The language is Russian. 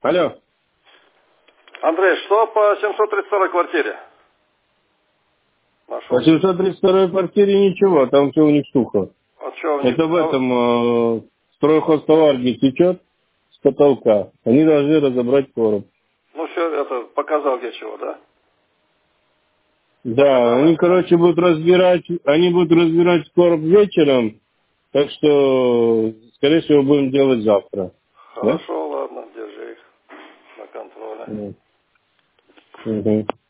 Алло. Андрей, что по 732 квартире? Нашел. По 732 квартире ничего, там все у них сухо. А что у них? Это в этом стройхозтоварне течет с потолка. Они должны разобрать короб. Ну, все это показал где чего, да? Да, они, короче, будут разбирать короб вечером, так что, скорее всего, будем делать завтра. Да? Хорошо, ладно, держи их на контроле. Угу.